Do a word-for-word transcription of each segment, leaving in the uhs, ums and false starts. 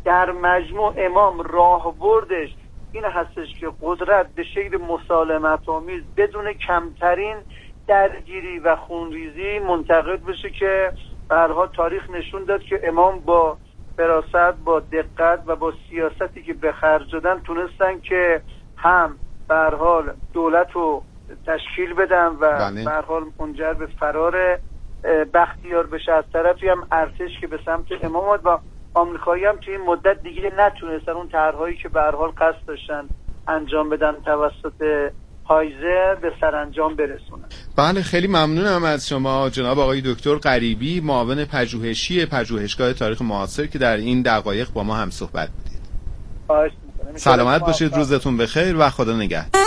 در مجموع امام راهبردش این هستش که قدرت به شکل مسالمت آمیز بدون کمترین درگیری و خونریزی منتقل بشه که به هر حال تاریخ نشون داد که امام با فراست، با دقت و با سیاستی که به خرج دادن تونستن که هم به هر حال دولت رو تشکیل بدن و به هر حال منجر به فرار بختیار بشه، از طرفی هم ارتش که به سمت امام آمد و آمریکایی هم توی این مدت دیگه نتونستن اون طرح‌هایی که به هر حال قصد داشتن انجام بدن توسط هایزر به سرانجام برسونن. بله، خیلی ممنونم از شما جناب آقای دکتر غریبی، معاون پژوهشی پژوهشگاه تاریخ معاصر که در این دقایق با ما هم صحبت بودید. خواهش می‌کنم. سلامت باشید، روزتون بخیر و خدا نگهدار.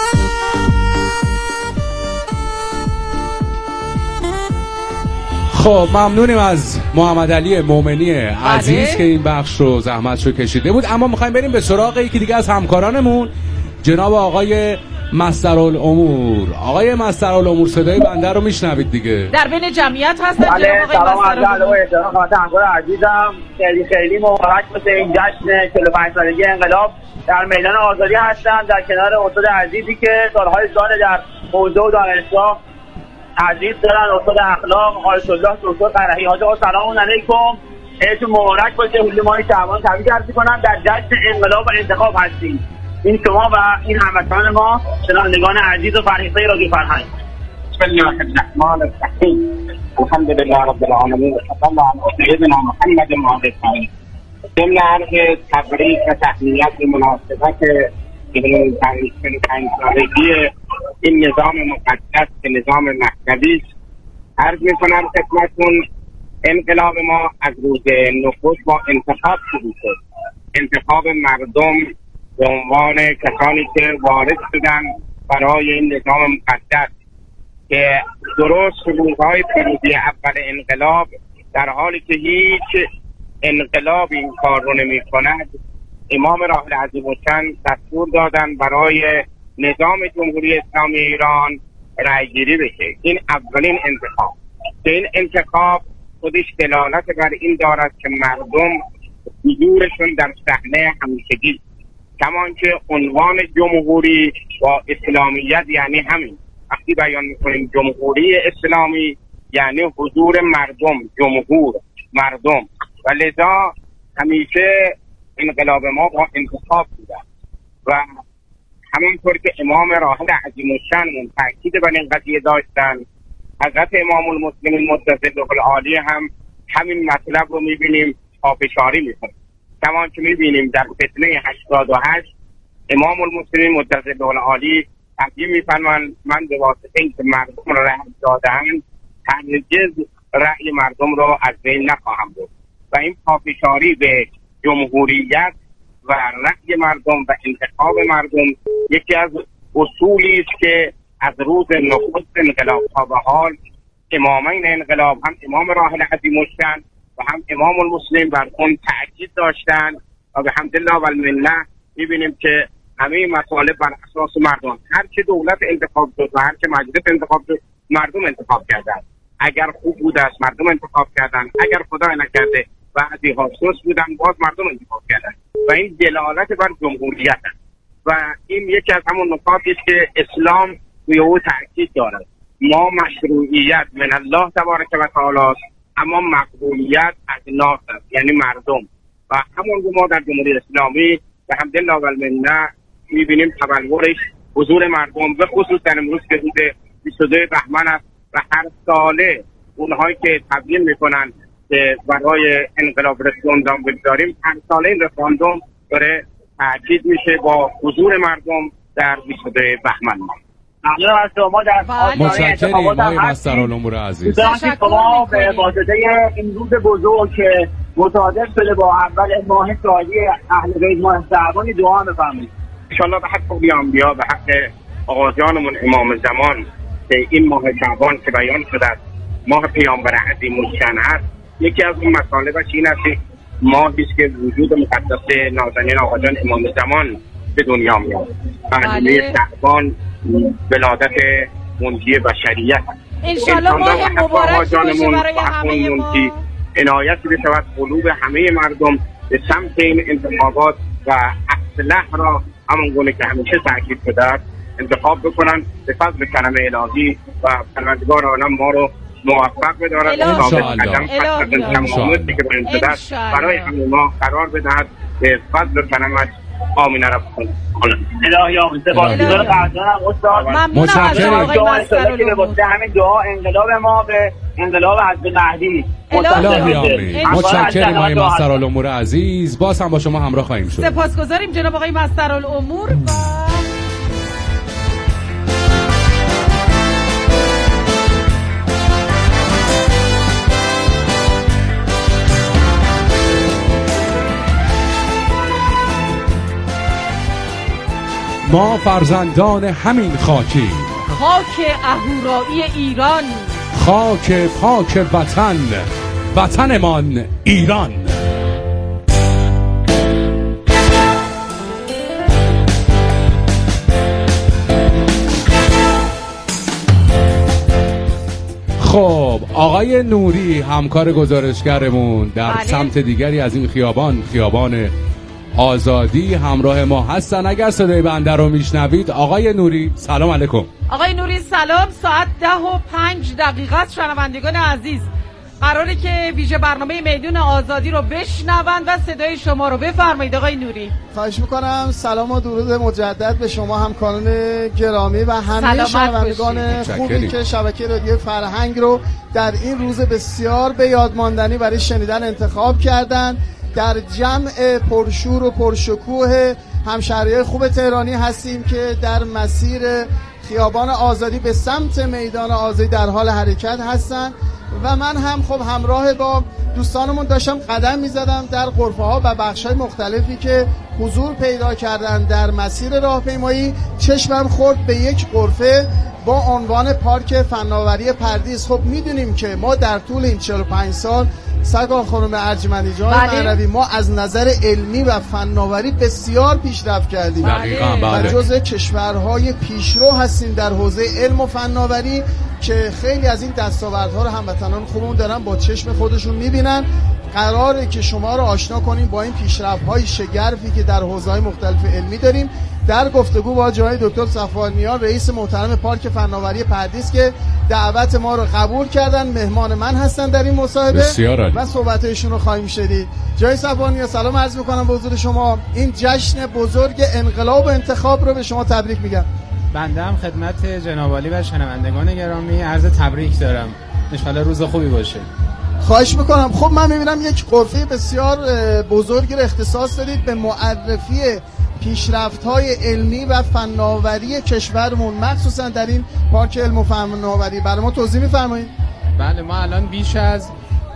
خب ممنونیم از محمد علی مومنی عزیز که این بخش رو زحمت رو کشیده بود. اما میخوایم بریم به سراغ یکی دیگه از همکارانمون، جناب آقای مسترالامور. آقای مسترالامور صدای بنده رو میشنوید دیگه؟ در بین جمعیت هستن جناب آقای مسترالامور. سلام همکار عزیزم، خیلی خیلی مبارک باشه این جشن چهل و پنج سالگی انقلاب. در میدان آزادی هستم در کنار استاد عزیزی که سالهای سال در حوزه و دانشگاه عزیز دارن، استاد اخلاق آیت الله دکتر قرهی. حاجی سلام علیکم، عیدتون مبارک باشه. حول ماه شعبان تبریک عرض می‌کنم. در جشن انقلاب و انتخاب هستیم، این شما و این هموطنان ما، شنوندگان عزیز و فرهیخته رادیو فرهنگ. بسم الله الرحمن الرحیم، الحمدلله رب العالمین و صلی الله علی سیدنا محمد معظم. ضمن عرض تبریک و تهنیت به مناسبت این پنج سالگی این نظام مقدس که نظام مهدوی است، عرض میکنم خدمتتون انقلاب ما از روز نخست با انتخاب شروع شد. انتخاب مردم به عنوان کسانی که وارد شدن برای این نظام مقدس که درست روزهای پیروزی اول انقلاب، در حالی که هیچ انقلاب این کار رو نمی کند، امام راحل عظیم الشأن دستور دادن برای نظام جمهوری اسلامی ایران رأی گیری بشه. این اولین انتخاب که این انتخاب خودش دلالت بر این دارد که مردم حضورشون در صحنه همیشگی، کمان که عنوان جمهوری با اسلامیت یعنی همین. وقتی بیان میکنیم جمهوری اسلامی یعنی حضور مردم، جمهور مردم، و لذا همیشه انقلاب ما با انتخاب بوده و همونطور که امام راحل عظیم الشأن تاکید بر این قضیه داشتن، حضرت امام المسلمین متصل العالی هم همین مطلب رو میبینیم پافشاری میکنه. کمان که میبینیم در فتنه هشتاد و هشت امام المسلمین متصل العالی تقدیم میفرمان من به واسطه اینکه مردم را رأی دادن هرگز رأی مردم رو از بین نخواهم برد. و این پافشاری به جمهوریت و رأی مردم و انتخاب مردم یکی از اصولی است که از روز نخست انقلاب تا به حال امامین انقلاب، هم امام راحل عظیم الشأن و هم امام المسلمین، بر اون تأکید داشتن و به حمدالله و المنه میبینیم که همه مطالب بر اساس مردم، هر چه دولت انتخاب شد و هر چه مجلس انتخاب شد مردم انتخاب کردن. اگر خوب بود است مردم انتخاب کردن، اگر خدای نکرده بعضی ها سوس بودن باز مردم انتخاب کردن و این دلالت بر جمهوریت است و این یکی از همون نکاتی است که اسلام روی او تاکید دارد. ما مشروعیت من الله تبارک و تعالی است، اما مقبولیت از ناس است یعنی مردم، و همون رو ما در جمهوری اسلامی به حمدالله و المنه میبینیم تبلورش حضور مردم، به خصوص در امروز که روز بیست و دو بهمن است و هر ساله اونهایی که تبیین میکنن که برای انقلاب رفراندوم بگذاریم، هر ساله این رفراندوم داره تأکید میشه با حضور مردم در بیست و دو بهمن. ممنون از شما در متشکریم آقای مسترالامور عزیز. شما به واسطه این روز بزرگ که مصادف شده با اول ماه سالی اهل بیت ماه شعبان دعا بفرمایید. ان شاء الله به حق اولیاء، به حق آقایانمون امام زمان که این ماه شعبان که بیان شده است ماه پیامبر عظیم الشأن است، یکی از اون مطالبش این است که ماهی است که وجود مقدس نازنین آقایان امام زمان به دنیا میاد. ماه شعبان ولادت منجی بشریت. انشالله ماه مبارک باشه برای همه ما. عنایت بشود قلوب همه مردم به سمت این انتخابات و اصلاح را همان گونه که همیشه تاکید شده انتخاب بکنن. به فضل کلام الهی و پروردگار عالم ما رو موفق بدارد ثابت قدم تمامی که باید شده برای همه ما قرار بدهد. به فضل کلمت آمین رب الهی آمین. سپاسگزار قدردانم استاد. ممنونم از آقای مسطرالامور. همین دعا انقلاب ما به انقلاب حضرت مهدی. الهی آمین. متشکریم آقای مسطرالامور عزیز. باز هم با شما همراه خواهیم شد. سپاسگزاریم جناب آقای مسطرالامور. و ما فرزندان همین خاکی، خاک اهورایی ایران، خاک پاک وطن، وطنمان ایران. خب آقای نوری همکار گزارشگرمون در بله. سمت دیگری از این خیابان، خیابان آزادی، همراه ما هستن. اگر صدای بنده رو میشنوید آقای نوری سلام علیکم. آقای نوری سلام. ساعت ده و پنج دقیقه است. شنوندگان عزیز قراره که ویژه برنامه میدون آزادی رو بشنوند و صدای شما رو بفرمایید آقای نوری. خواهش میکنم. سلام و درود مجدد به شما همکاران گرامی و همه شنوندگان خوبی که شبکه رادیو فرهنگ رو در این روز بسیار به یاد ماندنی برای شنیدن انتخاب کردن. در جمع پرشور و پرشکوه همشهریای خوب تهرانی هستیم که در مسیر خیابان آزادی به سمت میدان آزادی در حال حرکت هستن و من هم خب همراه با دوستانمون داشتم قدم میزدم در غرفه‌ها و بخش‌های مختلفی که حضور پیدا کردن در مسیر راهپیمایی. چشمم خورد به یک غرفه با عنوان پارک فناوری پردیس. خب میدونیم که ما در طول این چهل و پنج سال سرکار خانم ارجمندی جان مهروی ما از نظر علمی و فناوری بسیار پیشرفت کردیم و جزء کشورهای پیشرو هستیم در حوزه علم و فناوری که خیلی از این دستاوردها رو هموطنان خوبمون دارن با چشم خودشون میبینن. قراره که شما رو آشنا کنیم با این پیشرفت‌های شگرفی که در حوزه‌های مختلف علمی داریم در گفتگو با جناب دکتر صفوانیان رئیس محترم پارک فناوری پردیس که دعوت ما رو قبول کردن. مهمان من هستن در این مصاحبه و صحبت‌هایشون رو خواهیم شنید. جناب صفوانیان سلام عرض می‌کنم به حضور شما. این جشن بزرگ انقلاب و انتخاب رو به شما تبریک میگم. بنده هم خدمت جناب عالی و شنوندگان گرامی عرض تبریک دارم. ان شاءالله روز خوبی باشه. خواهش میکنم. خب من میبینم یک غرفه بسیار بزرگی رو اختصاص دادید به معرفی پیشرفت‌های علمی و فناوری کشورمون، مخصوصا در این پارک علم و فناوری. برای ما توضیح میفرمایید؟ بله، ما الان بیش از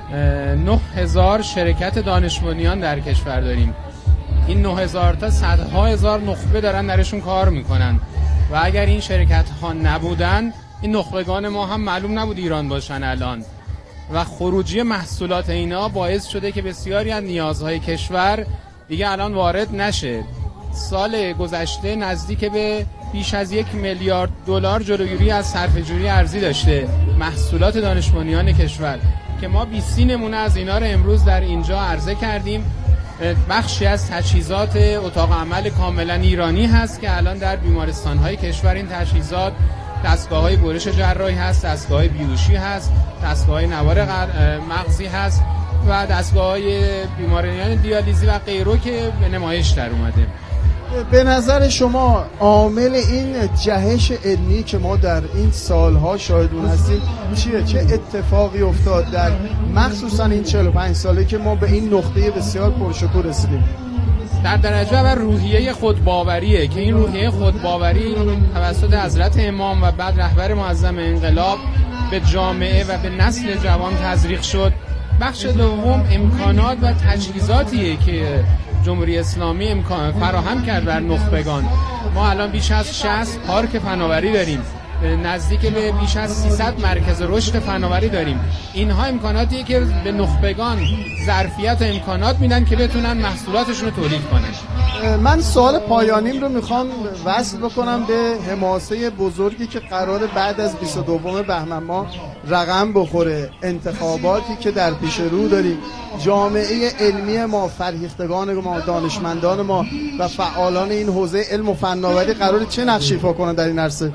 نه هزار شرکت دانش بنیان در کشور داریم. این نه هزار تا صدها هزار نخبه دارن درشون کار میکنن و اگر این شرکت ها نبودن این نخبگان ما هم معلوم نبود ایران باشن الان. و خروجی محصولات اینا باعث شده که بسیاری از نیازهای کشور دیگه الان وارد نشه. سال گذشته نزدیک به بیش از یک میلیارد دلار جلوگیری از صرفه‌جویی ارزی داشته محصولات دانش بنیان کشور که ما بیست نمونه از اینا رو امروز در اینجا عرضه کردیم. بخشی از تجهیزات اتاق عمل کاملا ایرانی هست که الان در بیمارستان‌های کشور این تجهیزات دستگاه‌های برش جراحی هست، دستگاه‌های بیهوشی هست، دستگاه‌های نوار مغزی هست و دستگاه‌های بیماریان دیالیزی و غیره که به نمایش در اومده. به نظر شما عامل این جهش علمی که ما در این سالها شاهدون هستیم چیه؟ چه اتفاقی افتاد در مخصوصا این چهل و پنج ساله که ما به این نقطه بسیار پرشکوه رسیدیم؟ در درجه اول روحیه خودباوریه که این روحیه خودباوری توسط حضرت امام و بعد رهبر معظم انقلاب به جامعه و به نسل جوان تزریق شد. بخش دوم امکانات و تجهیزاتیه که جمهوری اسلامی امکان فراهم کرد بر نخبگان. ما الان بیش از شصت پارک فناوری داریم نزدیک به بیش از سیصد مرکز رشد فناوری داریم. اینها امکاناتیه که به نخبگان ظرفیت و امکانات میدن که بتونن محصولاتشون رو تولید کنن. من سوال پایانیم رو میخوام وصل بکنم به حماسه بزرگی که قرار بعد از بیست و دوم بهمن ماه رقم بخوره، انتخاباتی که در پیش رو داریم. جامعه علمی ما، فرهیختگان ما، دانشمندان ما و فعالان این حوزه علم و فناوری قراره چه نقشی ایفا کنن در این عرصه؟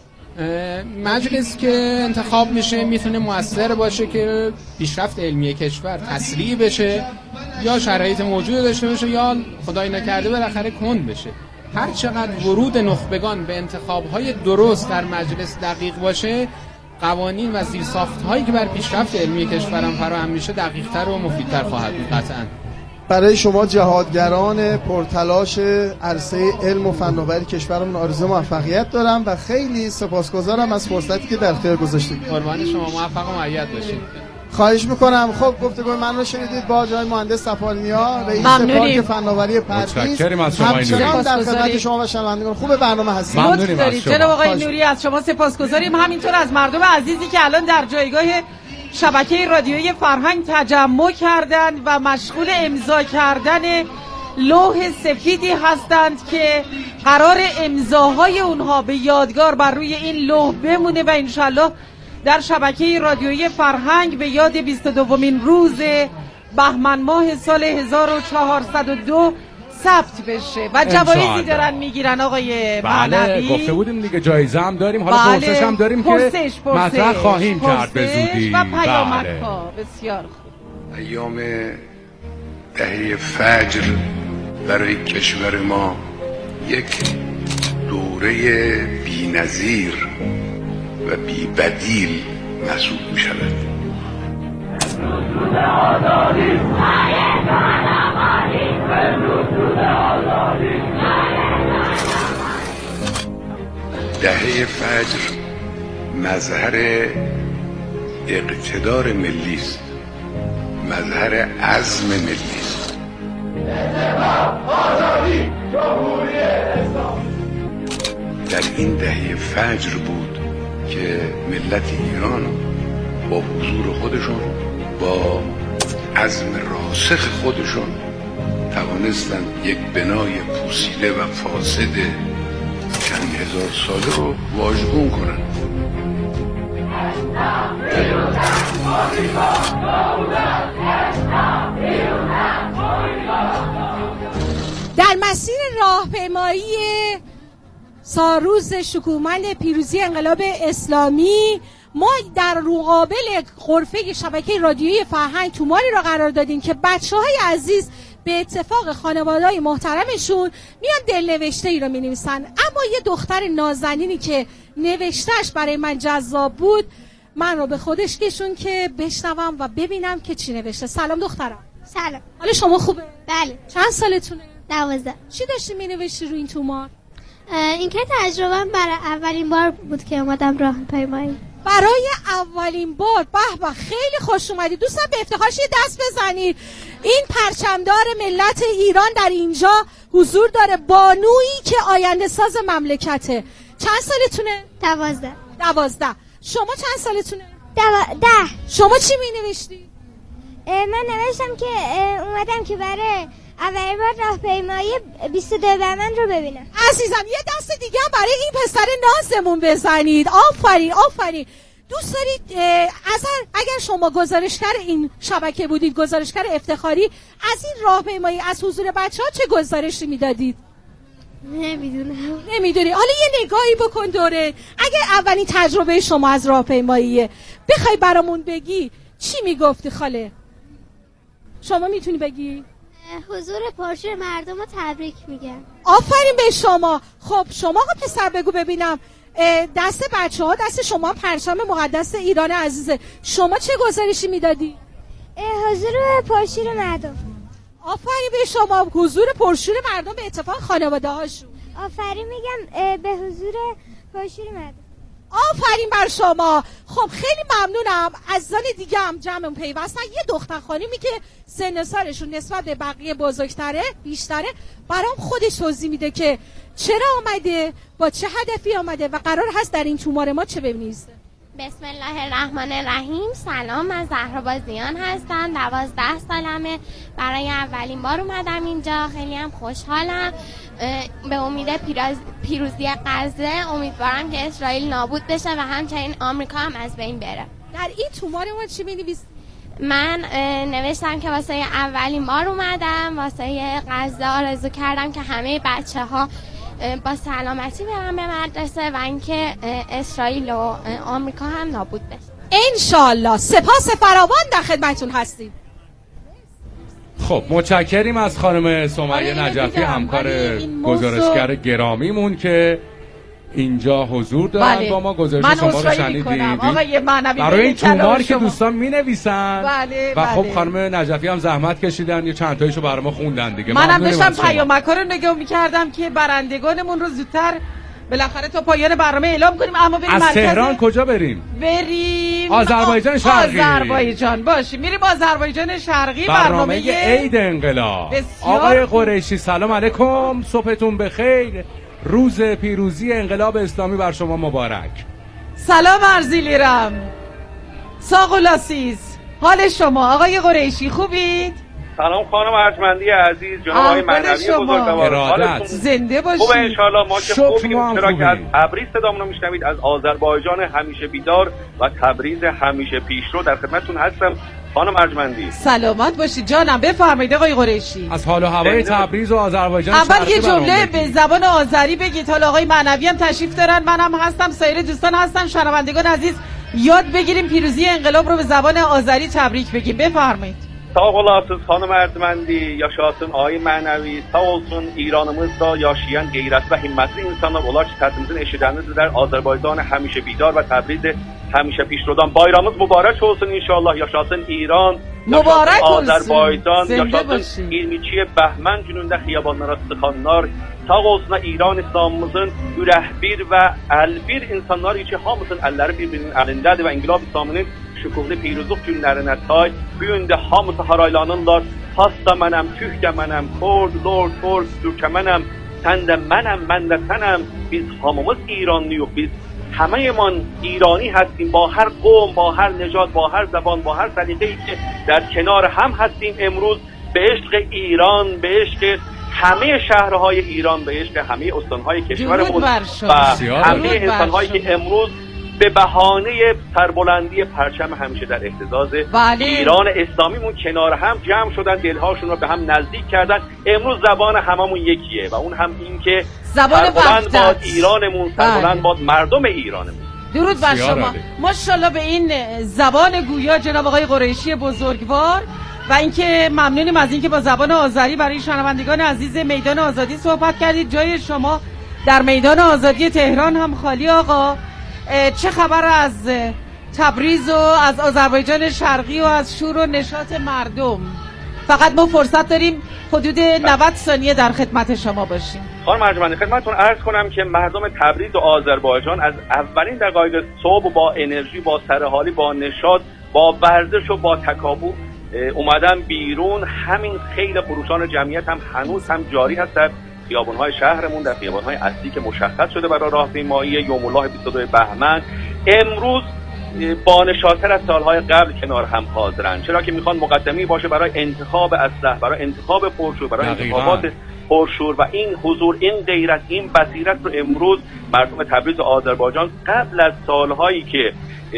مجلس که انتخاب میشه میتونه مؤثر باشه که پیشرفت علمی کشور تسریع بشه، یا شرایط موجود داشته باشه، یا خدای نکرده بالاخره کند بشه. هر چقدر ورود نخبگان به انتخاب‌های درست در مجلس دقیق باشه، قوانین و زیرساخت‌هایی که بر پیشرفت علمی کشورم فراهم میشه دقیق‌تر و مفیدتر خواهد بود. قطعاً برای شما جهادگران پرتلاش عرصه علم و فناوری کشورمون آرزوی موفقیت دارم و خیلی سپاسگزارم از فرصتی که در اختیار گذاشتید. قربان شما، موفق و مؤید باشید. خواهش میکنم. خب گفتگوی من رو شنیدید با جناب مهندس سفالنیا، رئیس پارک فناوری پرویز. همچنان در خدمت شما و شنوندگان خوب برنامه هستید. ممنونیم از شما. جناب آقای نوری از شما سپاسگزاریم، همینطور از مردم عزیزی که الان در جایگاه شبکه رادیویی فرهنگ تجمع کردند و مشغول امضا کردن لوح سفیدی هستند که قرار امضاهای اونها به یادگار بر روی این لوح بمونه و انشالله در شبکه رادیویی فرهنگ به یاد بیست و دومین روز بهمن ماه سال هزار و چهارصد و دو ثبت بشه و جوایزی دارن میگیرن. آقای مهنوی بله گفته بودیم دیگه جایزه هم داریم، حالا بله. پرسش هم داریم پرسش، که پرسش، مطرح خواهیم پرسش کرد به زودی و پیامک ها. بسیار خوب. ایام دهه فجر برای کشور ما یک دوره بی‌نظیر و بی‌بدیل محسوب می شود. دهه فجر مظهر اقتدار ملی است، مظهر عزم ملی است. در این دهه فجر بود که ملت ایران با حضور خودشون، با عزم راسخ خودشون توانستند یک بنای پوسیده و فاسد چند هزار ساله رو واژگون کنن. در مسیر راهپیمایی سالروز شکوهمند پیروزی انقلاب اسلامی ما در مقابل غرفه شبکه رادیویی فرهنگ توماری را قرار دادیم که بچه‌های عزیز به اتفاق خانواده‌های محترمشون میان دلنوشته ای رو می‌نویسن. اما یه دختر نازنینی که نوشتهش برای من جذاب بود من رو به خودش کشون که بشنوم و ببینم که چی نوشته. سلام دخترم. سلام. حال شما خوبه؟ بله. چند سالتونه؟ دوازده. چی داشتی می‌نوشتی رو این تومار؟ این که تجربه برای اولین بار بود که اومدم راهپیمایی. برای اولین بار. به به، خیلی خوش اومدید. دوستان به افتخارش یه دست بزنید. این پرچمدار ملت ایران در اینجا حضور داره، بانویی که آینده ساز مملکته. چند سالتونه؟ دوازده. دوازده. شما چند سالتونه؟ دو... ده. شما چی می نوشتی؟ من نوشتم که اومدم که برای اولین بار راهپیمایی بیست و دو بهمن رو ببینم. عزیزم یه دست دیگه هم برای این پسر نازمون بزنید. آفرین آفرین. دوست دارید اصلا اگر شما گزارشگر این شبکه بودید، گزارشگر افتخاری، از این راهپیمایی از حضور بچه‌ها چه گزارشی میدادید؟ نمیدونم. نمیدونی؟ حالا یه نگاهی بکن دوره. اگر اولین تجربه شما از راهپیماییه بخوای برامون بگی چی میگفتی خاله؟ شما میتونی بگی؟ حضور پرشور مردم رو تبریک میگم. آفرین به شما. خب شما آقا پسر بگو ببینم، دست بچه ها دست شما پرچم مقدس ایران عزیزه، شما چه گزارشی میدادی؟ حضور پرشور مردم. آفرین به شما، حضور پرشور مردم به اتفاق خانواده هاشون. آفرین میگم به حضور پرشور مردم. آفرین بر شما. خب خیلی ممنونم. عزیزان دیگه هم جمعمون پیوستن. یه دختر خانمی که سن سالشون نسبت به بقیه بزرگتره بیشتره برام خودش توضیح میده که چرا آمده، با چه هدفی آمده و قرار هست در این تومار ما چه ببینید. بسم الله الرحمن الرحیم. سلام، من زهرا بازیان هستم. دوازده سالمه. برای اولین بار اومدم اینجا. خیلی هم خوشحالم. به امید پیروزی غزه امیدوارم که اسرائیل نابود بشه و همچنین آمریکا هم از بین بره. در این تومار ما چی می‌نویسی؟ من نوشتم که واسه اولین بار اومدم، واسه غزه آرزو کردم که همه بچه‌ها با سلامتی برن به مدرسه و اینکه اسرائیل و آمریکا هم نابود بشه انشالله. سپاس فراوان در خدمتتون هستیم. خب متشکریم از خانم سمیه نجفی، همکار گزارشگر گرامیمون که اینجا حضور دارن. بله. با ما گزارش شما رو شنیدیم. آقای معنوی برای این تومار که دوستان می‌نویسن. بله. و بله. خب خانم نجفی هم زحمت کشیدن، یه چند تایشو برای ما خوندن دیگه. منم داشتم پیامک‌ها رو نگاه می‌کردم که برندگانمون رو زودتر بالاخره تا پایان برنامه اعلام کنیم. اما بریم از مرکز تهران کجا بریم؟ بریم آذربایجان شرقی. آذربایجان باشیم. میریم آذربایجان شرقی. برنامه, برنامه عید انقلاب. آقای قریشی سلام علیکم، صبحتون بخیر. روز پیروزی انقلاب اسلامی بر شما مبارک. سلام ارزیلیرم. ساق و لاسیز. حال شما آقای قریشی خوبید؟ سلام خانم ارجمندی عزیز، جناب آقای معنوی بزرگوار، حالتون زنده باشید. خوبه ان شاءالله. ما که خوبیم، چرا که از تبریز صدامون رو میشنوید، از آذربایجان همیشه بیدار و تبریز همیشه پیشرو در خدمتتون هستم خانم ارجمندی. سلامت باشید جانم. بفرمایید آقای قریشی. از حال و هوای تبریز و آذربایجان اول یه جمله به زبان آذری بگید. حالا آقای معنوی هم تشریف دارن، منم هستم، سایر دوستان هستن. شنوندگان عزیز یاد بگیریم پیروزی انقلاب رو به زبان آذری تبریک بگیم. بفرمایید. Sağ olasınız hanım Ercümendi, yaşasın ay mənəvi, sağ olsun İranımızda yaşayan qeyrətli və himmətli insanlar, onlar ki səsimizin eşidənizdirlər. Azərbaycan həmişə bidar və Təbriz həmişə pişrodan. Bayramımız mübarək olsun inşallah. Yaşasın İran, mübarək yaşasın Azərbaycan, yaşasın iyirmi iki Bəhmən günündə xiyabanlara sıxanlar. Sağ olsunlar İran İslamımızın ürəkbir və əlbir insanlar ki hamısının əlləri bir-birinin əlindədir və İnqilab İslamının şükuhlu piyruzluq günlərinə tay bu gün də hamısı haraylanırlar. Hasta mənəm, Türk də mənəm, Kurd, Lord, Turk, Türkəmənəm, sən də mənəm, mən də sənəm. Biz hamımız İranlıyıq. Biz همه‌مان ایرانی هستیم، با هر قوم، با هر نژاد، با هر زبان، با هر سلیقه‌ای که در کنار هم هستیم. امروز به عشق ایران، به عشق همه شهرهای ایران، به عشق همه استانهای کشورمون و همه انسان‌هایی که امروز به بهانه سربلندی پرچم همیشه در اهتزاز بله. ایران اسلامیمون کنار هم جمع شدن، دلهاشون رو به هم نزدیک کردن. امروز زبان هممون یکیه و اون هم این که سربلند باد ایرانمون، سربلند بله. باد مردم ایرانمون. درود بر شما. ماشاءالله به این زبان گویا جناب آقای قریشی بزرگوار. و اینکه ممنونیم از اینکه با زبان آذری برای شنوندگان عزیز میدان آزادی صحبت کردید. جای شما در میدان آزادی تهران هم خالی آقا. چه خبر از تبریز و از آذربایجان شرقی و از شور و نشاط مردم؟ فقط ما فرصت داریم حدود نود ثانیه در خدمت شما باشیم. خانم ارجمندی خدمتتون عرض کنم که مردم تبریز و آذربایجان از اولین دقایق صبح با انرژی، با سرحالی، با نشاط، با ورزش و با تکاپو اومدن بیرون. همین خیل خروشان جمعیت هم هنوز هم جاری هست در خیابان‌های شهرمون، در خیابان‌های اصلی که مشخص شده برای راهپیمایی یوم الله بیست و دو بهمن. امروز با نشاط‌تر از سال‌های قبل کنار هم حاضرن، چرا که میخوان مقدمی باشه برای انتخاب اسلحه، برای انتخاب پرشور، برای انتخابات پرشور و این حضور، این غیرت، این بصیرت رو امروز مردم تبریز و آذربایجان قبل از سال‌هایی که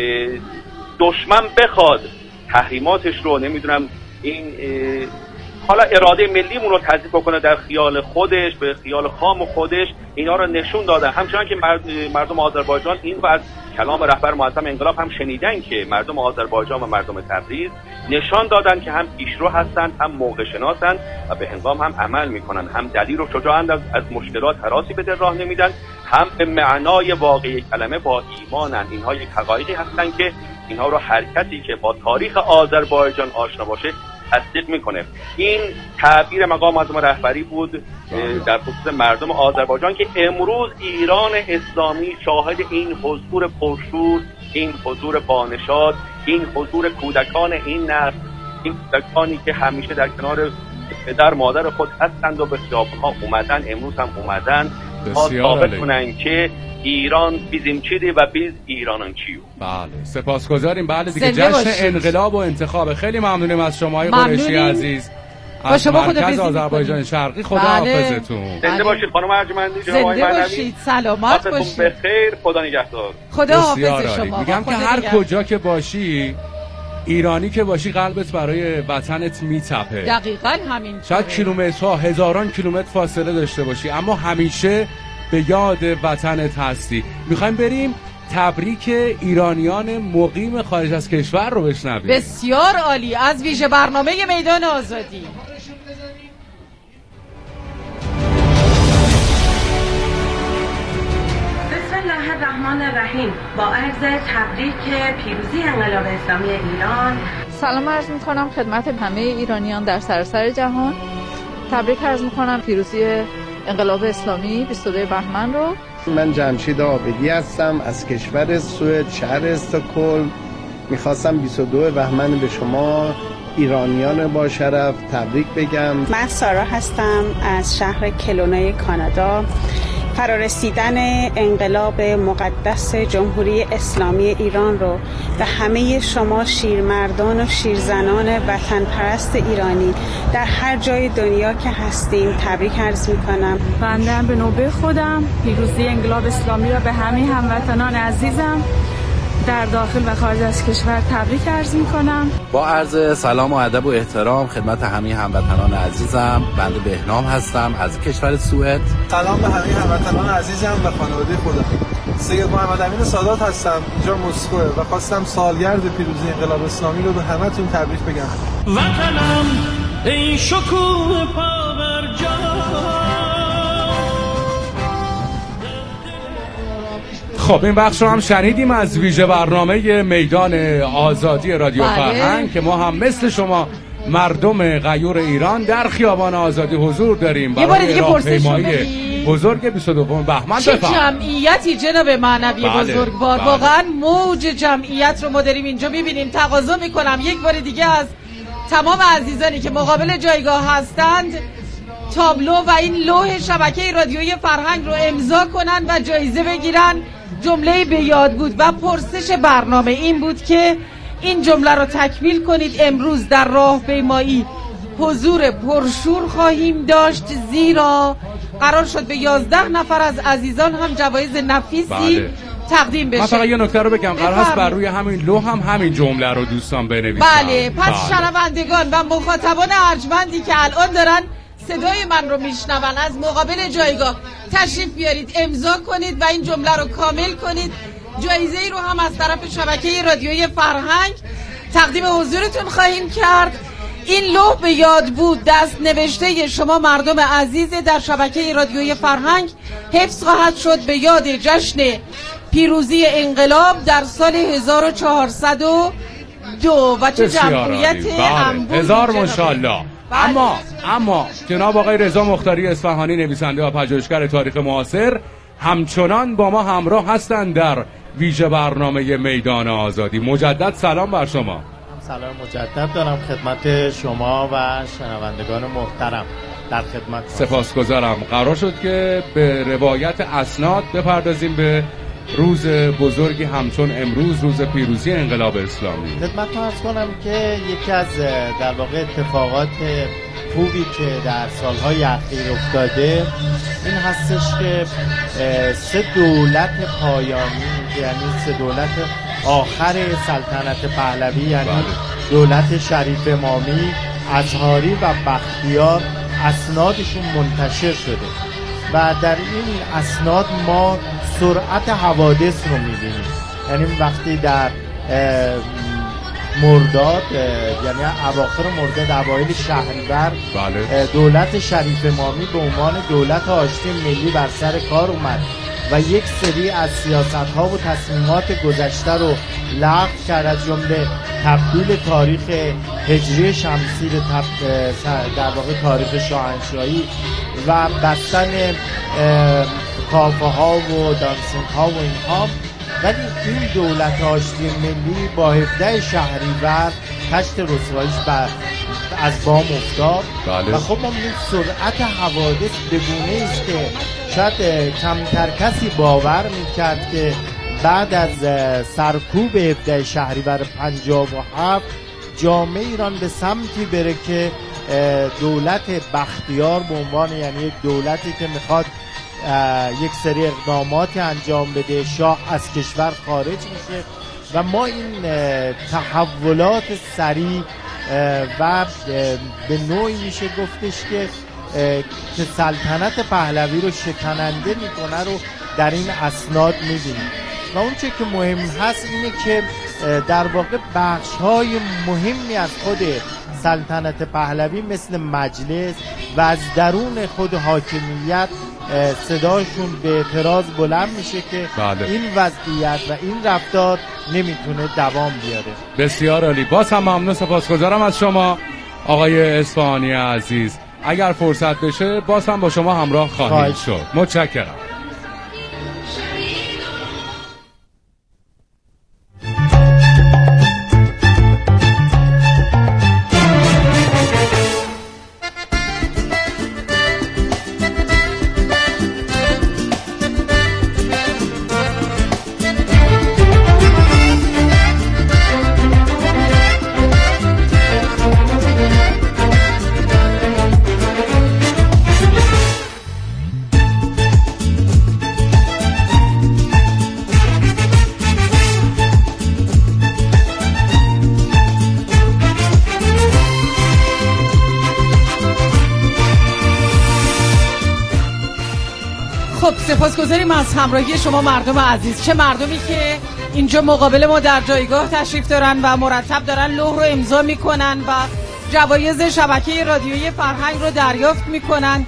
دشمن بخواد تحریماتش رو، نمیدونم این حالا اراده ملیمون رو تضعیف کنه در خیال خودش، به خیال خام خودش، اینا رو نشون دادن. همچنان که مردم آذربایجان این و از کلام رهبر معظم انقلاب هم شنیدن که مردم آذربایجان و مردم تبریز نشان دادن که هم پیشرو هستند، هم موقع شناسن و به هنگام هم عمل میکنن، هم دلیر و شجاعند، از, از مشکلات هراسی به در راه نمیدن، هم به معنای واقعی کلمه با ایمانن. اینها یک حقایقی هستن که اینها رو حرکتی که با تاریخ آذربایجان آشنا باشه تصدیق میکنه. این تعبیر مقام معظم رهبری بود در خصوص مردم آذربایجان که امروز ایران اسلامی شاهد این حضور پرشور، این حضور بانشاد، این حضور کودکان این نسل، این کودکانی که همیشه در کنار پدر مادر خود هستند و به خیابان‌ها اومدن، امروز هم اومدن تا ثابت کنن که ایران بیزیم چیدی و بیز ایرانان چیو. بله سپاسگزاریم. بله دیگه جشن باشید. انقلاب و انتخاب. خیلی ممنونیم از شما قریشی عزیز از مرکز آذربایجان شرقی. خدا بله. حافظتون. زنده باشید خانم ارجمندی، جناب آقای زنده باشید، سلامت باشید، بخیر، خدا نگهدار. خدا حافظ شما. میگم که هر کجا که باشی، ایرانی که باشی، قلبت برای وطنت میتپه. دقیقاً همین. شاید کیلومترها هزاران کیلومتر فاصله داشته باشی اما همیشه به یاد وطنت هستی. میخوایم بریم تبریک ایرانیان مقیم خارج از کشور رو بشنویم. بسیار عالی از ویژه برنامه میدان آزادی. بسم الله الرحمن الرحیم. با عرض تبریک پیروزی انقلاب اسلامی ایران سلام عرض میکنم خدمت همه ایرانیان در سراسر جهان. تبریک عرض میکنم پیروزی انقلاب اسلامی بیست و دو بهمن رو. من جمشید عابدی هستم از کشور سوئد، شهر استکهلم. میخواستم بیست و دو بهمن به شما ایرانیان با شرف تبریک بگم. من سارا هستم از شهر کلونای کانادا. فرارسیدن انقلاب مقدس جمهوری اسلامی ایران رو به همه شما شیرمردان و شیرزنان وطن پرست ایرانی در هر جای دنیا که هستین تبریک عرض میکنم. بنده هم به نوبه خودم پیروزی انقلاب اسلامی را به همه هموطنان عزیزم در داخل و خارج از کشور تبریک عرض میکنم. با عرض سلام و ادب و احترام خدمت همه هموطنان عزیزم. بنده بهنام هستم از کشور سوئد. سلام به همه هموطنان عزیزم و خانواده خودم. سید محمد امین سادات هستم، اینجا مسکوه و خواستم سالگرد پیروزی انقلاب اسلامی رو به همتون تبریک بگم. وطنم ای شکوه پاورجان. خب این بخش رو هم شنیدیم از ویژه برنامه میدان آزادی رادیو بله. فرهنگ که ما هم مثل شما مردم غیور ایران در خیابان آزادی حضور داریم برای راهپیمایی بزرگ بیست و دو بهمن. چه جمعیتی جناب معنوی بله. بزرگوار بله. واقعا موج جمعیت رو ما داریم اینجا میبینیم. تقاضا میکنم یک بار دیگه از تمام عزیزانی که مقابل جایگاه هستند تابلو و این لوح شبکه رادیویی فرهنگ رو امضا کنن و جایزه بگیرن. جمله به یاد بود و پرسش برنامه این بود که این جمله رو تکمیل کنید. امروز در راهپیمایی حضور پرشور خواهیم داشت زیرا قرار شد به یازده نفر از عزیزان هم جوایز نفیسی بله. تقدیم بشه. من فقط یه نکته رو بگم، قرار هست بر روی همین لوح هم همین جمله رو دوستان بنویسن. بله پس بله. شنوندگان و مخاطبان ارجمندی که الان دارن صدای من رو میشنون از مقابل جایگاه تشریف بیارید، امضا کنید و این جمله رو کامل کنید. جایزه ای رو هم از طرف شبکه رادیویی فرهنگ تقدیم حضورتون خواهیم کرد. این لوح به یاد بود دست نوشته شما مردم عزیز در شبکه رادیویی فرهنگ حفظ خواهد شد به یاد جشن پیروزی انقلاب در سال هزار و چهارصد و دو و چه جمعیت انبوهی. هزار ماشاءالله. اما اما جناب آقای رضا مختاری اصفهانی نویسنده و پژوهشگر تاریخ معاصر همچنان با ما همراه هستند در ویژه برنامه میدان آزادی. مجدد سلام بر شما. سلام مجدد دارم خدمت شما و شنوندگان محترم. در خدمت سپاسگزارم. قرار شد که به روایت اسناد بپردازیم به روز بزرگی همچون امروز، روز پیروزی انقلاب اسلامی. خدمتتون عرض کنم که یکی از در واقع اتفاقات خوبی که در سالهای اخیر افتاده این هستش که سه دولت پایانی، یعنی سه دولت آخر سلطنت پهلوی، یعنی بله. دولت شریف امامی، ازهاری و بختیار، اسنادشون منتشر شده و در این اسناد ما سرعت حوادث رو می‌بینیم. یعنی وقتی در مرداد، یعنی اواخر مرداد اوایل شهریور بله. دولت شریف امامی به عنوان دولت آشتی ملی بر سر کار اومد و یک سری از سیاست‌ها و تصمیمات گذشته رو لغو کرد، از جمله تبدیل تاریخ هجری شمسی به در واقع تاریخ شاهنشاهی و بستن کافه ها و دانسینگ ها و اینها. ولی این دولت آشتی ملی با هفده شهریور کشت رسواییش از بام افتاد. بله. و خب ما می‌بینیم سرعت حوادث بگونه است که شاید کمتر کسی باور میکرد که بعد از سرکوب هفده شهریور پنجاه و هفت جامعه ایران به سمتی بره که دولت بختیار به عنوان یعنی یک دولتی که میخواد یک سری اقداماتی انجام بده، شاه از کشور خارج میشه و ما این تحولات سریع و به نوعی میشه گفتش که که سلطنت پهلوی رو شکننده میکنه رو در این اسناد میبینیم. و اون چه که مهم هست اینه که در واقع بخش‌های مهمی از خود سلطنت پهلوی مثل مجلس و از درون خود حاکمیت صداشون به اعتراض بلند میشه که بله. این وضعیت و این رفتار نمیتونه دوام بیاره. بسیار عالی. باز هم ممنون، سپاسگزارم از شما آقای اصفهانی عزیز. اگر فرصت بشه باز هم با شما همراه خواهیم شد. متشکرم. سپاسگزاریم از همراهی شما مردم عزیز، چه مردمی که اینجا مقابل ما در جایگاه تشریف دارن و مرتب دارن لوح رو امضا میکنن و جوایز شبکه رادیویی فرهنگ رو دریافت میکنن،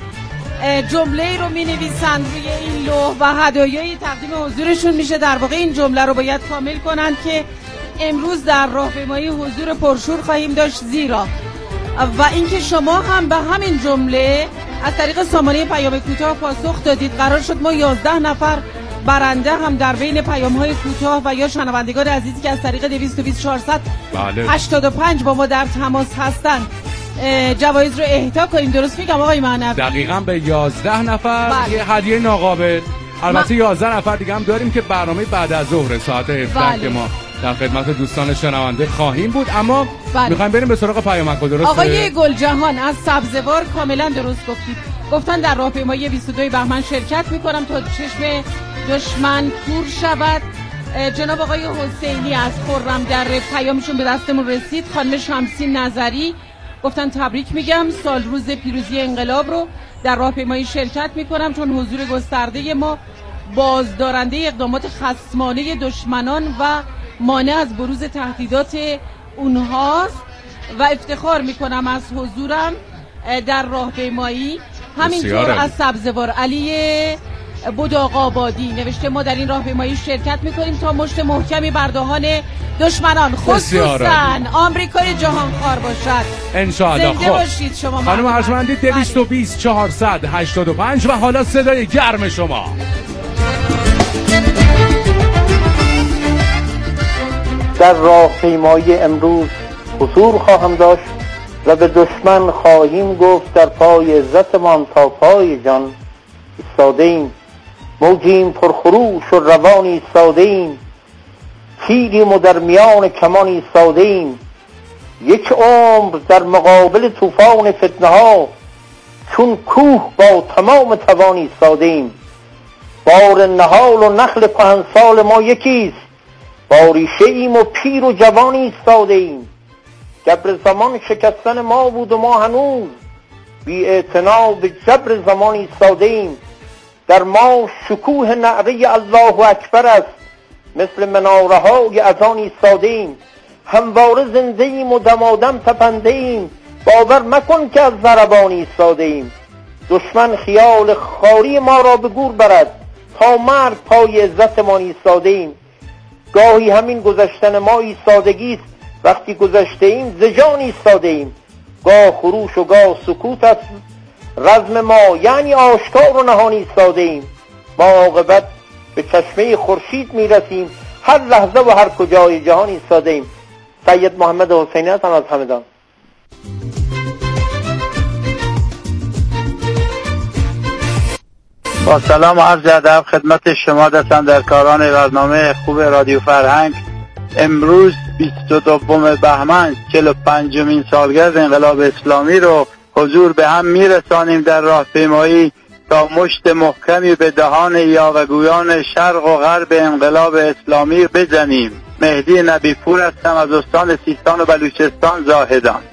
جمله رو مینویسن روی این لوح و هدایایی تقدیم حضورشون میشه. در واقع این جمله رو باید کامل کنن که امروز در راهپیمایی حضور پرشور خواهیم داشت، زیرا و اینکه شما هم به همین جمله از طریق سامانه پیام کوتاه پاسخ دادید. قرار شد ما یازده نفر برنده هم در بین پیام‌های کوتاه و یا شنوندگان عزیزی که از طریق دویست و بیست چهارصد هشتاد و پنج با ما در تماس هستند جوایز رو اهدا کنیم. درست میگم آقای معنوی؟ دقیقاً به یازده نفر بله. یه هدیه ناقابل. البته یازده نفر دیگه هم داریم که برنامه بعد از ظهر ساعت هفده بله. که ما در خدمت دوستان شنونده خواهیم بود، اما بله. میخوایم بریم به سراغ پیامک. درسته؟ آقای گلجهان از سبزوار کاملا درست گفتید. گفتن در راهپیمایی بیست و دو بهمن شرکت میکنم تا چشم دشمن کور شود. جناب آقای حسینی از خرم در پیامشون به دستمون رسید. خانم شمسی نظری گفتن تبریک میگم، سال روز پیروزی انقلاب رو در راهپیمایی شرکت میکنم چون حضور گسترده ما بازدارنده اقدامات خصمانه دشمنان و مانع از بروز تهدیدات اونهاست و افتخار میکنم از حضورم در راهپیمایی. همینطور از سبزوار علی بداغ‌آبادی نوشته ما در این راهپیمایی شرکت میکنیم تا مشت محکمی بر دهان دشمنان خصوصا آمریکای جهانخوار باشد. انشاءالله. زنده خب. باشید شما خانم ارجمندی. دویست و بیست چهارصد هشتاد و پنج و حالا صدای گرم شما. در راهپیمایی امروز حضور خواهم داشت و به دشمن خواهیم گفت در پای عزتمان تا پای جان ایستاده ایم، موجیم پرخروش و روان ایستاده ایم، تیریم و در میان کمان ایستاده ایم، یک عمر در مقابل طوفان فتنه ها چون کوه با تمام توان ایستاده ایم. بار نهال و نخل کهنسال ما یکیست، با ریشه ایم و پیر و جوان ایستاده ایم. جبر زمان شکستن ما بود و ما هنوز بی اعتنا به جبر زمان ایستاده ایم. در ما شکوه نعره الله اکبر است، مثل مناره های اذان ایستاده ایم. همواره زنده ایم و دمادم تپنده ایم، باور مکن که از ضربان ایستاده ایم. دشمن خیال خاری ما را به گور برد، تا مرگ پای عزتمان ایستاده ایم. گاهی همین گذشتن ما ایستادگی است وقتی گذشته ایم ز جان ایستاده ایم. گاه خروش و گاه سکوت است رزم ما، یعنی آشکار و نهان ایستاده ایم. ما عاقبت به چشمه خورشید میرسیم، هر لحظه و هر کجای جهان ایستاده ایم. سید محمد حسینی هستم از همدان. با سلام و عرض ادب خدمت شما دستاندرکاران برنامه خوب رادیو فرهنگ. امروز بیست و دوم بهمن چهل و پنجمین سالگرد انقلاب اسلامی رو حضور به هم میرسانیم در راهپیمایی تا مشت محکمی به دهان یاوه‌گویان شرق و غرب انقلاب اسلامی بزنیم. مهدی نبی پور هستم از استان سیستان و بلوچستان زاهدان.